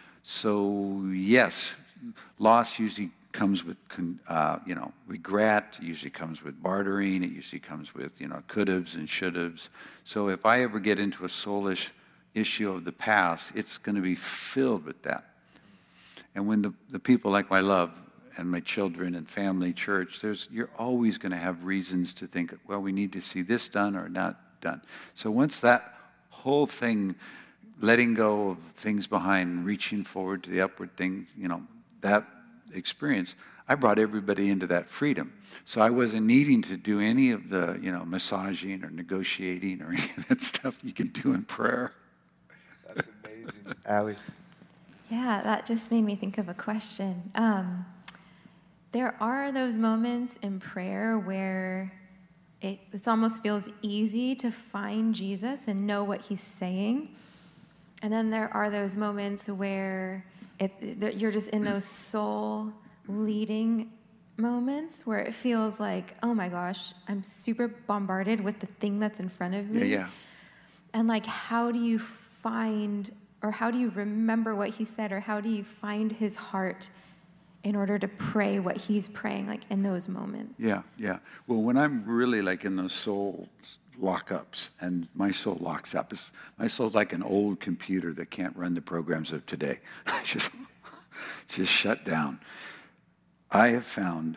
So yes, loss usually comes with con- uh, you know regret. It usually comes with bartering. It usually comes with you know could-haves and should-haves. So if I ever get into a soulish issue of the past, it's going to be filled with that. And when the, the people like my love and my children and family, church, there's you're always going to have reasons to think, well, we need to see this done or not done. So once that whole thing, letting go of things behind and reaching forward to the upward thing, you know, that experience, I brought everybody into that freedom. So I wasn't needing to do any of the, you know, massaging or negotiating or any of that stuff you can do in prayer. That's amazing. Allie? Yeah, that just made me think of a question. Um, there are those moments in prayer where it, it almost feels easy to find Jesus and know what he's saying. And then there are those moments where it, that you're just in those soul leading moments where it feels like, oh my gosh, I'm super bombarded with the thing that's in front of me. Yeah, yeah. And like, how do you find, or how do you remember what he said, or how do you find his heart in order to pray what he's praying, like in those moments? Yeah, yeah. Well, when I'm really like in those soul lockups, and my soul locks up, it's, my soul's like an old computer that can't run the programs of today. just, just shut down. I have found,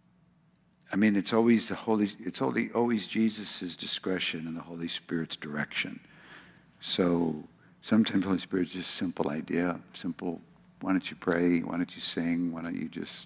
I mean, it's always the Holy, it's only always Jesus' discretion and the Holy Spirit's direction. So sometimes the Holy Spirit's just a simple idea, simple, why don't you pray, why don't you sing, why don't you just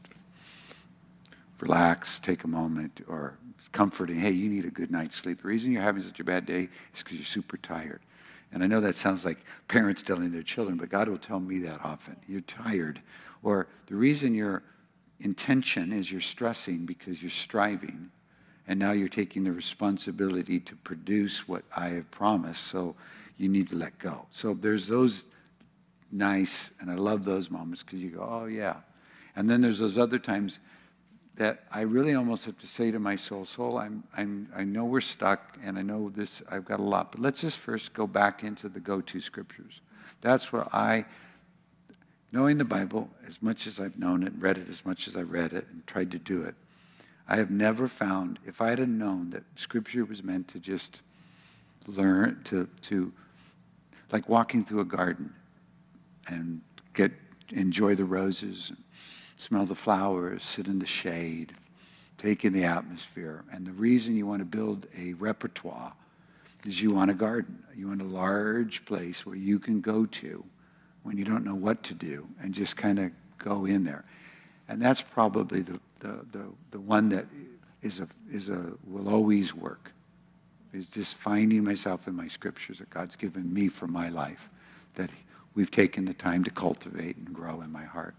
relax, take a moment, or comforting, hey, you need a good night's sleep. The reason you're having such a bad day is because you're super tired. And I know that sounds like parents telling their children, but God will tell me that often. You're tired. Or the reason your intention is you're stressing because you're striving, and now you're taking the responsibility to produce what I have promised, so you need to let go. So there's those nice, and I love those moments because you go, oh, yeah. And then there's those other times that I really almost have to say to my soul, soul, I'm, I'm, I know we're stuck, and I know this, I've got a lot, but let's just first go back into the go-to scriptures. That's where I, knowing the Bible as much as I've known it, read it as much as I read it, and tried to do it, I have never found, if I had known that scripture was meant to just learn, to, to like walking through a garden and get enjoy the roses, smell the flowers, sit in the shade, take in the atmosphere. And the reason you want to build a repertoire is you want a garden. You want a large place where you can go to when you don't know what to do and just kind of go in there. And that's probably the, the, the, the one that is a, is a, will always work, is just finding myself in my scriptures that God's given me for my life, that we've taken the time to cultivate and grow in my heart.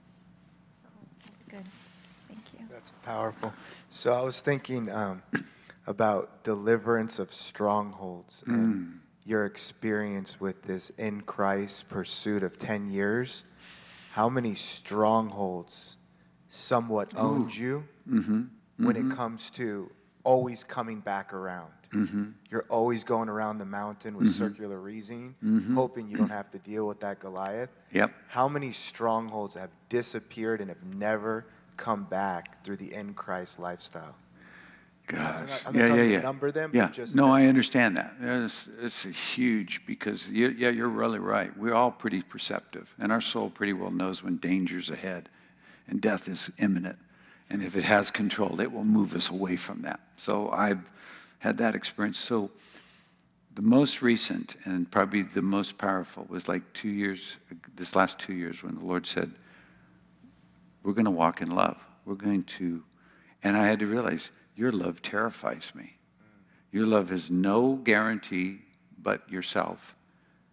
That's good. Thank you. That's powerful. So I was thinking um, about deliverance of strongholds and Mm. your experience with this in Christ pursuit of ten years. How many strongholds somewhat owned you Mm-hmm. when Mm-hmm. it comes to always coming back around? Mm-hmm. You're always going around the mountain with Mhm. circular reasoning, Mhm. hoping you don't have to deal with that Goliath. Yep. How many strongholds have disappeared and have never come back through the in Christ lifestyle? Gosh. I'm not- I'm not yeah, yeah, telling you yeah. to number them, but Yeah. just no, that- I understand that. It's, it's huge because, you, yeah, you're really right. We're all pretty perceptive, and our soul pretty well knows when danger's ahead and death is imminent. And if it has control, it will move us away from that. So I've had that experience. So the most recent and probably the most powerful was like two years, this last two years when the Lord said, we're going to walk in love. We're going to, and I had to realize, your love terrifies me. Your love has no guarantee but yourself.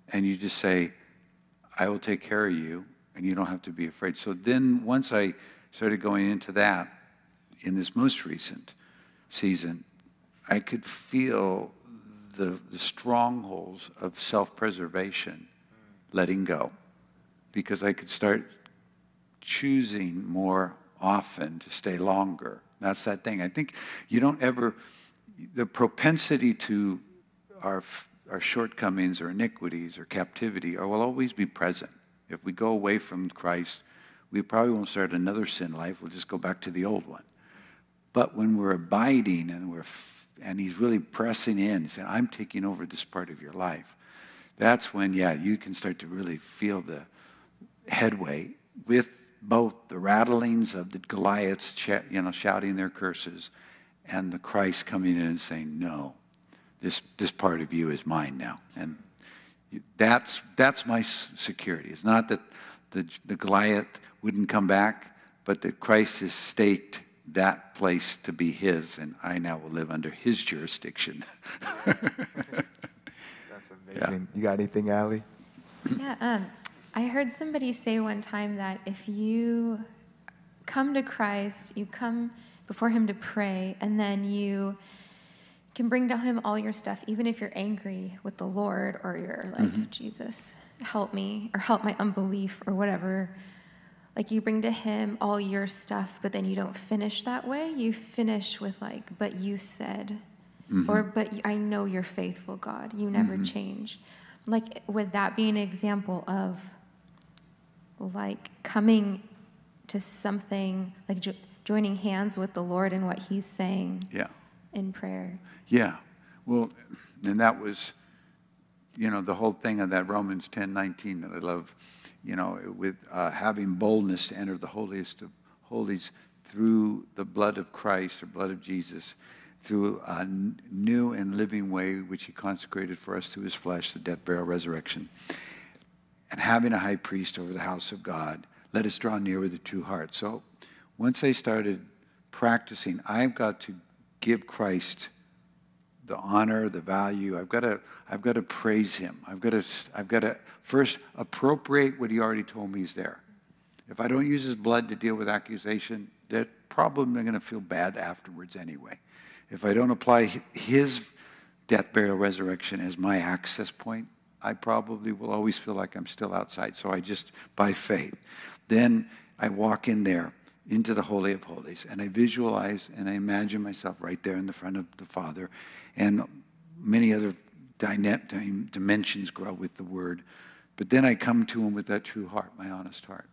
And you just say, I will take care of you, and you don't have to be afraid. So then once I started going into that, in this most recent season, I could feel the, the strongholds of self-preservation letting go, because I could start choosing more often to stay longer. That's that thing. I think you don't ever, the propensity to our, our shortcomings or iniquities or captivity or will always be present. If we go away from Christ, we probably won't start another sin life. We'll just go back to the old one. But when we're abiding and we're and he's really pressing in, saying, I'm taking over this part of your life, that's when, yeah, you can start to really feel the headway with both the rattlings of the Goliaths, you know, shouting their curses, and the Christ coming in and saying, no, this this part of you is mine now. And that's that's my security. It's not that the, the Goliath wouldn't come back, but that Christ has staked that place to be his, and I now will live under his jurisdiction. That's amazing. Yeah. You got anything, Allie? Yeah, um, I heard somebody say one time that if you come to Christ, you come before him to pray, and then you can bring to him all your stuff, even if you're angry with the Lord, or you're like, mm-hmm. Jesus, help me, or help my unbelief, or whatever. Like, you bring to him all your stuff, but then you don't finish that way. You finish with like, but you said, mm-hmm. or but I know you're faithful, God. You never mm-hmm. change. Like, would that be an example of like coming to something, like jo- joining hands with the Lord in what he's saying yeah. in prayer? Yeah. Well, and that was, you know, the whole thing of that Romans ten nineteen that I love. You know, with uh, having boldness to enter the holiest of holies through the blood of Christ, or blood of Jesus, through a n- new and living way which he consecrated for us through his flesh, the death, burial, resurrection. And having a high priest over the house of God, let us draw near with a true heart. So once I started practicing, I've got to give Christ the honor, the value. I've got to, I've got to praise him. I've got to, I've got to first appropriate what he already told me is there. If I don't use his blood to deal with accusation, that probably I'm going to feel bad afterwards anyway. If I don't apply his death, burial, resurrection as my access point, I probably will always feel like I'm still outside. So I just, by faith, then I walk in there into the Holy of Holies, and I visualize and I imagine myself right there in the front of the Father, and many other dyna- dimensions grow with the Word. But then I come to him with that true heart, my honest heart.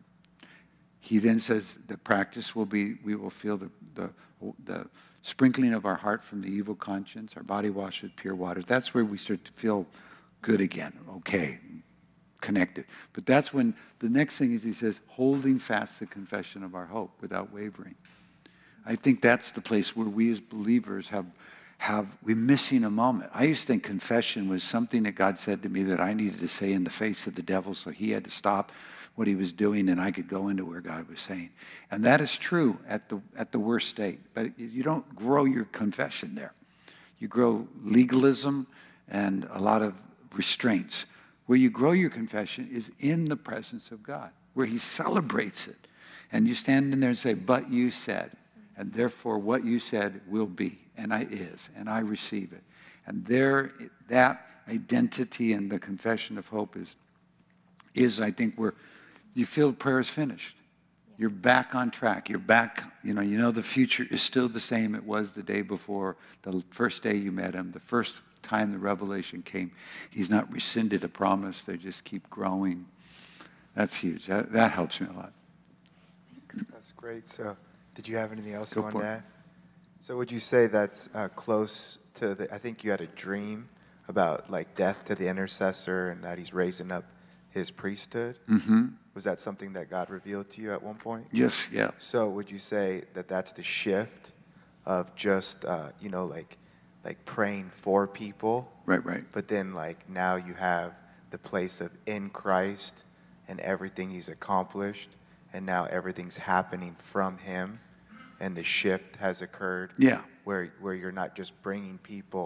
He then says the practice will be, we will feel the, the, the sprinkling of our heart from the evil conscience, our body washed with pure water. That's where we start to feel good again, okay, connected. But that's when the next thing is he says, holding fast the confession of our hope without wavering. I think that's the place where we as believers have have, we're missing a moment. I used to think confession was something that God said to me that I needed to say in the face of the devil, so he had to stop what he was doing and I could go into where God was saying. And that is true at the at the worst state, but you don't grow your confession there. You grow legalism and a lot of restraints. Where you grow your confession is in the presence of God, where he celebrates it. And you stand in there and say, but you said, and therefore what you said will be. And I is, and I receive it. And there, that identity and the confession of hope is, is I think, where you feel prayer is finished. Yeah. You're back on track. You're back, you know, you know the future is still the same it was the day before, the first day you met him, the first time the revelation came. He's not rescinded a promise. They just keep growing. That's huge. That, that helps me a lot. Thanks. That's great. So did you have anything else Go you want for to it. add? So would you say that's uh, close to the, I think you had a dream about like death to the intercessor and that he's raising up his priesthood? Mm-hmm. Was that something that God revealed to you at one point? Yes, yeah. So would you say that that's the shift of just, uh, you know, like like praying for people? Right, right. But then like now you have the place of in Christ and everything he's accomplished, and now everything's happening from him. And the shift has occurred, Yeah, where where you're not just bringing people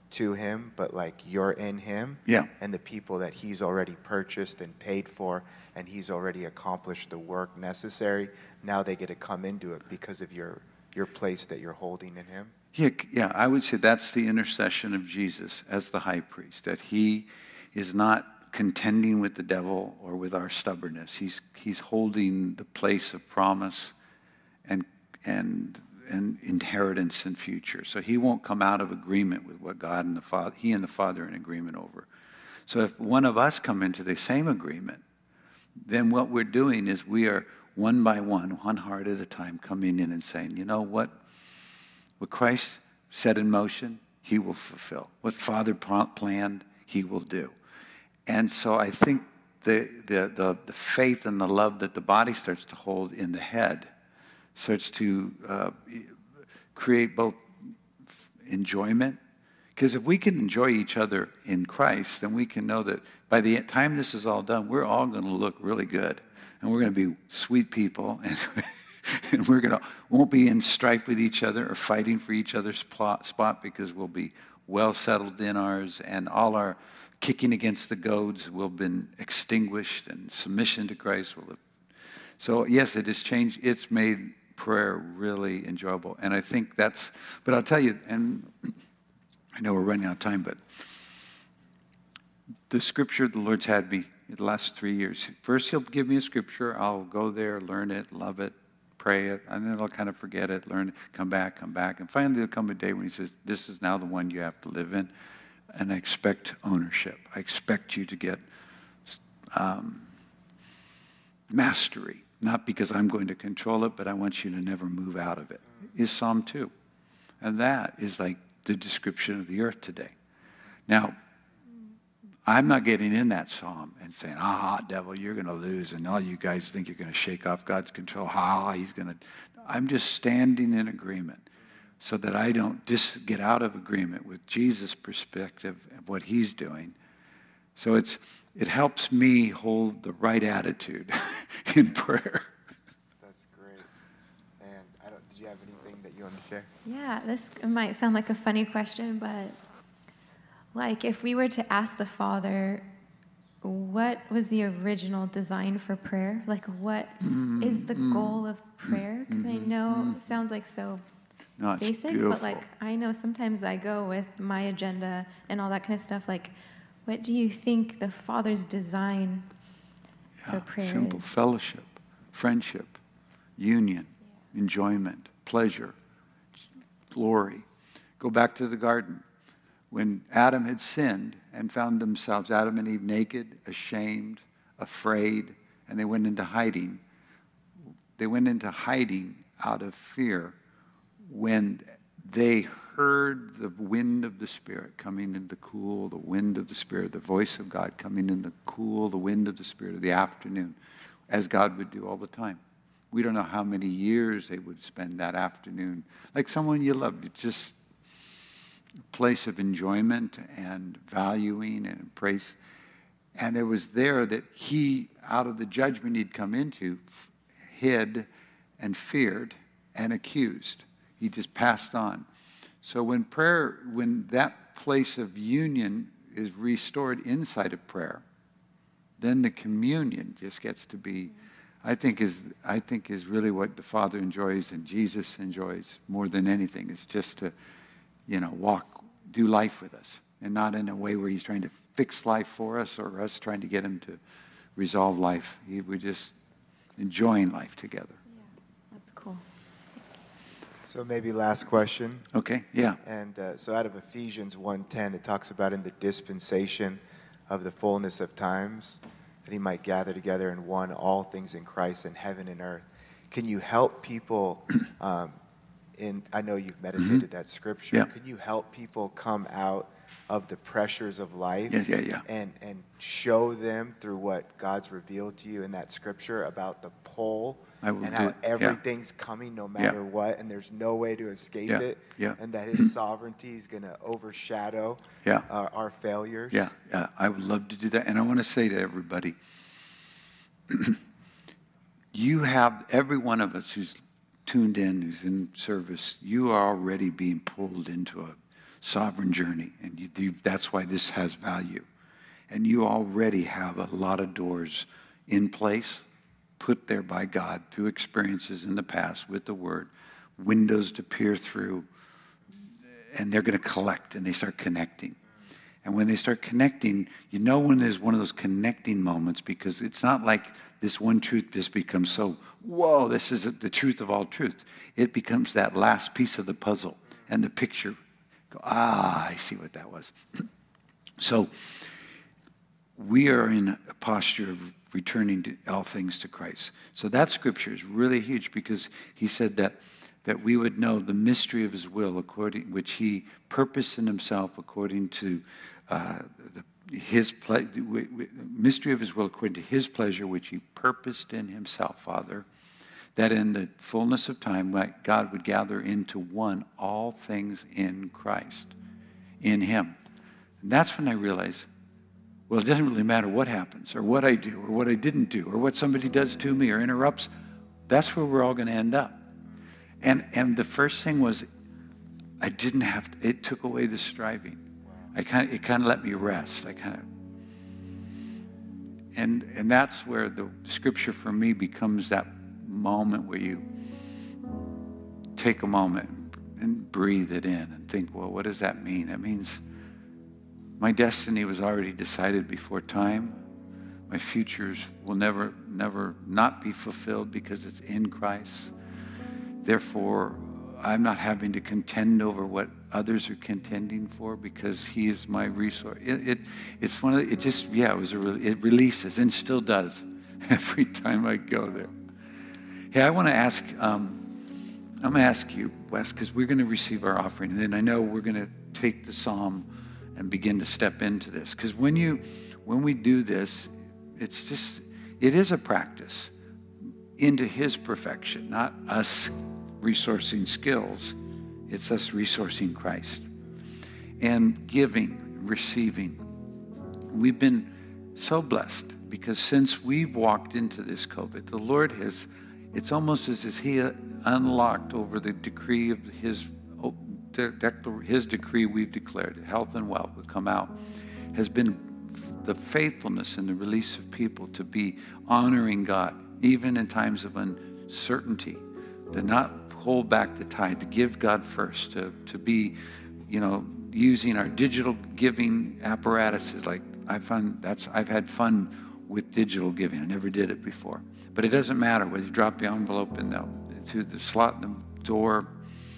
to him, but like you're in him. Yeah. And the people that he's already purchased and paid for, and he's already accomplished the work necessary. Now they get to come into it because of your your place that you're holding in him. Yeah, yeah, I would say that's the intercession of Jesus as the high priest, that he is not contending with the devil or with our stubbornness. He's he's holding the place of promise and and and inheritance and future. So he won't come out of agreement with what God and the Father, he and the Father are in agreement over. So if one of us come into the same agreement, then what we're doing is we are one by one, one heart at a time, coming in and saying, you know what? What Christ set in motion, he will fulfill. What Father planned, he will do. And so I think the, the, the, the faith and the love that the body starts to hold in the head starts to uh, create both enjoyment. Because if we can enjoy each other in Christ, then we can know that by the time this is all done, we're all going to look really good. And we're going to be sweet people. And, and we're going to won't be in strife with each other or fighting for each other's plot, spot because we'll be well settled in ours. And all our kicking against the goads will have been extinguished, and submission to Christ will have. So yes, it has changed. It's made prayer really enjoyable. And I think that's, but I'll tell you, and I know we're running out of time, but the scripture the Lord's had me the last three years. First, he'll give me a scripture. I'll go there, learn it, love it, pray it, and then I'll kind of forget it, learn it, come back, come back. And finally, there'll come a day when he says, this is now the one you have to live in. And I expect ownership. I expect you to get um, mastery. Not because I'm going to control it, but I want you to never move out of it. Is Psalm two. And that is like the description of the earth today. Now, I'm not getting in that psalm and saying, ah, devil, you're going to lose, and all you guys think you're going to shake off God's control. Ha, he's going to. I'm just standing in agreement so that I don't just get out of agreement with Jesus' perspective of what he's doing. So it's it helps me hold the right attitude in prayer. That's great. And I don't, did you have anything that you want to share? Yeah, this might sound like a funny question, but like if we were to ask the Father, what was the original design for prayer? Like what mm, is the mm, goal of prayer? Because mm, I know mm, it sounds like so no, basic, beautiful. But like I know sometimes I go with my agenda and all that kind of stuff. Like, what do you think the Father's design yeah, for prayer simple is? Fellowship, friendship, union, yeah. enjoyment, pleasure, glory. Go back to the garden. When Adam had sinned and found themselves, Adam and Eve, naked, ashamed, afraid, and they went into hiding. They went into hiding out of fear when they heard the wind of the Spirit coming in the cool, the wind of the Spirit, the voice of God coming in the cool, the wind of the Spirit of the afternoon, as God would do all the time. We don't know how many years they would spend that afternoon. Like someone you loved, it's just a place of enjoyment and valuing and praise. And it was there that he, out of the judgment he'd come into, f- hid and feared and accused. He just passed on. So when prayer, when that place of union is restored inside of prayer, then the communion just gets to be, I think is I think is really what the Father enjoys and Jesus enjoys more than anything. It's just to, you know, walk, do life with us, and not in a way where he's trying to fix life for us or us trying to get him to resolve life. He, we're just enjoying life together. Yeah, that's cool. So maybe last question. Okay, yeah. And uh, so out of Ephesians one ten, it talks about in the dispensation of the fullness of times, that he might gather together in one all things in Christ in heaven and earth. Can you help people, um, in, I know you've meditated mm-hmm. that scripture, yeah. Can you help people come out of the pressures of life yeah, yeah, yeah. and and show them through what God's revealed to you in that scripture about the pull and how do, everything's yeah. coming no matter yeah. what, and there's no way to escape yeah. it, yeah. and that his sovereignty is going to overshadow yeah. our, our failures? Yeah, yeah, I would love to do that. And I want to say to everybody, you have, every one of us who's tuned in, who's in service, you are already being pulled into a sovereign journey. And you, you, that's why this has value. And you already have a lot of doors in place, put there by God through experiences in the past with the Word, windows to peer through, and they're going to collect, and they start connecting. And when they start connecting, you know when there's one of those connecting moments, because it's not like this one truth just becomes so, whoa, this is the truth of all truth. It becomes that last piece of the puzzle, and the picture, go, ah, I see what that was. So we are in a posture of returning to all things to Christ. So that scripture is really huge, because he said that that we would know the mystery of his will, according which he purposed in himself according to uh, the, his ple- mystery of his will according to his pleasure, which he purposed in himself, Father, that in the fullness of time God would gather into one all things in Christ, in him. And that's when I realized, well, it doesn't really matter what happens or what I do or what I didn't do or what somebody does to me or interrupts. That's where we're all going to end up. And and the first thing was, I didn't have to, it took away the striving. I kind of, it kind of let me rest. I kind of, and and that's where the scripture for me becomes that moment where you take a moment and breathe it in and think, well, what does that mean? That means my destiny was already decided before time. My futures will never, never not be fulfilled because it's in Christ. Therefore, I'm not having to contend over what others are contending for, because he is my resource. It, it it's one of the, it just yeah it was a it releases, and still does every time I go there. Hey, I want to ask. Um, I'm going to ask you, Wes, because we're going to receive our offering, and then I know we're going to take the psalm and begin to step into this. Because when you when we do this, it's just it is a practice into his perfection, not us resourcing skills. It's us resourcing Christ and giving, receiving. We've been so blessed, because since we've walked into this COVID, the Lord has, it's almost as if he unlocked over the decree of his, his decree we've declared, health and wealth would come out, has been the faithfulness and the release of people to be honoring God, even in times of uncertainty, to not hold back the tithe, to give God first, to, to be, you know, using our digital giving apparatuses. Like I found that's, I've had fun with digital giving. I never did it before. But it doesn't matter whether you drop the envelope in the, through the slot in the door.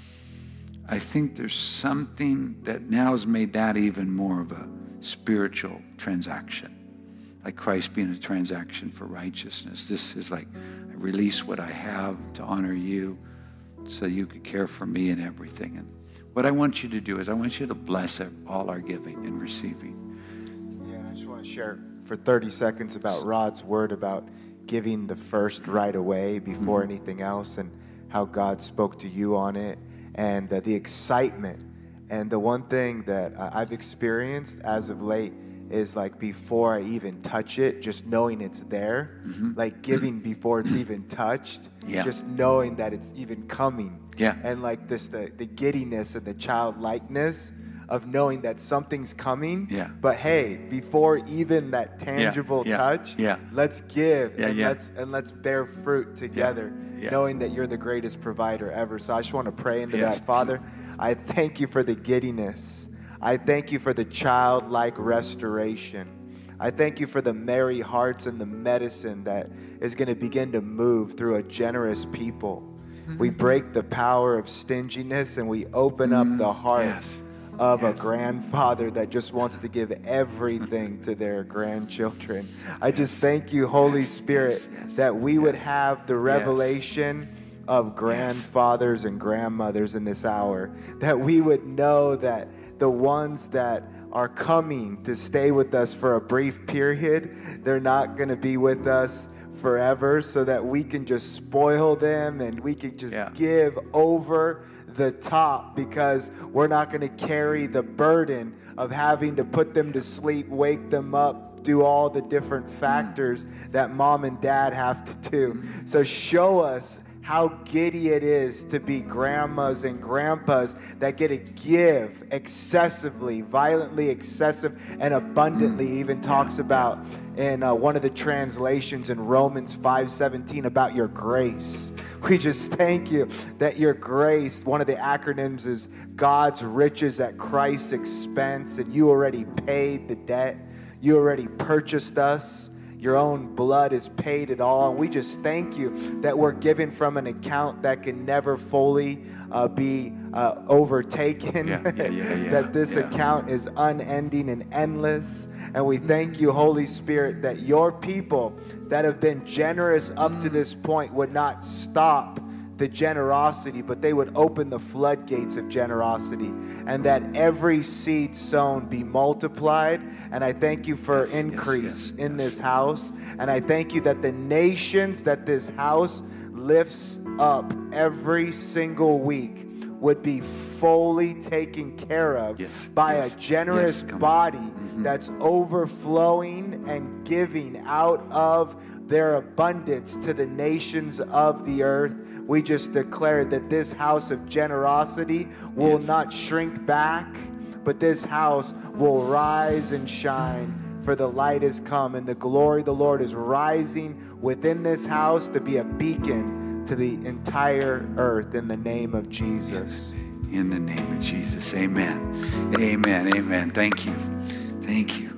I think there's something that now has made that even more of a spiritual transaction. Like Christ being a transaction for righteousness. This is like, I release what I have to honor you so you could care for me and everything. And what I want you to do is I want you to bless all our giving and receiving. Yeah, and I just want to share for thirty seconds about Rod's word about giving the first right away before mm-hmm. anything else, and how God spoke to you on it, and uh, the excitement. And the one thing that uh, I've experienced as of late is like before I even touch it, just knowing it's there, mm-hmm. like giving before it's even touched, yeah. just knowing that it's even coming. Yeah. And like this, the, the giddiness and the childlikeness of knowing that something's coming. Yeah. But hey, before even that tangible yeah. Yeah. touch, yeah. let's give yeah, and yeah. let's and let's bear fruit together, yeah. Yeah. knowing that you're the greatest provider ever. So I just want to pray into yes. that, Father. I thank you for the giddiness. I thank you for the childlike restoration. I thank you for the merry hearts and the medicine that is going to begin to move through a generous people. Mm-hmm. We break the power of stinginess and we open up the heart yes. of yes. a grandfather that just wants to give everything to their grandchildren. I just thank you, Holy Spirit, yes. that we yes. would have the revelation yes. of grandfathers and grandmothers in this hour, that we would know that the ones that are coming to stay with us for a brief period, they're not going to be with us forever, so that we can just spoil them and we can just yeah. give over the top, because we're not going to carry the burden of having to put them to sleep, wake them up, do all the different factors mm. that mom and dad have to do. Mm. So show us how giddy it is to be grandmas and grandpas that get to give excessively, violently excessive, and abundantly. Mm. Even talks about in uh, one of the translations in Romans five seventeen about your grace. We just thank you that your grace, one of the acronyms is God's riches at Christ's expense, and you already paid the debt. You already purchased us. Your own blood is paid it all. And we just thank you that we're given from an account that can never fully uh, be uh, overtaken. Yeah, yeah, yeah, yeah, that this yeah. account is unending and endless. And we thank you, Holy Spirit, that your people that have been generous up to this point would not stop the generosity, but they would open the floodgates of generosity, and that every seed sown be multiplied. And I thank you for yes, increase yes, yes, in yes. this house. And I thank you that the nations that this house lifts up every single week would be fully taken care of yes, by yes, a generous yes, body mm-hmm. that's overflowing and giving out of their abundance to the nations of the earth. We just declare that this house of generosity will yes. not shrink back, but this house will rise and shine, for the light has come, and the glory of the Lord is rising within this house to be a beacon to the entire earth in the name of Jesus. Yes. In the name of Jesus, amen. Amen, amen. Thank you. Thank you.